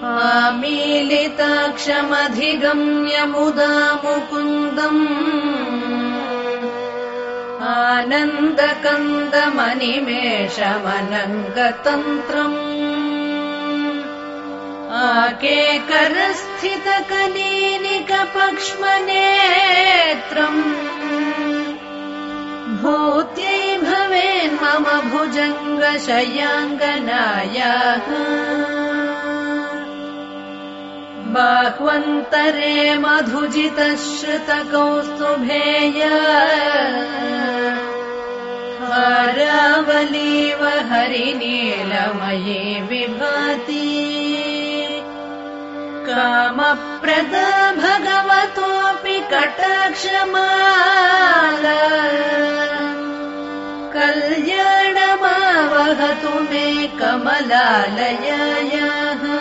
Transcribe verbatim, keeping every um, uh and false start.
आमीलिताक्षमधिगम्य मुदा मुकुन्दम् आनन्दकन्दमनिमेषमनङ्गतन्त्रम् आकेकरस्थितकनीनिकपक्ष्मनेत्रम् भूत्यै भवेन्मम भुजङ्गशयाङ्गनायाः बाह्वन्तरे मधुजितश्रुतकौस्तुभेय हारावलीव हरिनीलमये विभाति कामप्रदा भगवतोऽपि कटाक्षमाला कल्याणमावहतु मे कमलालयायाः।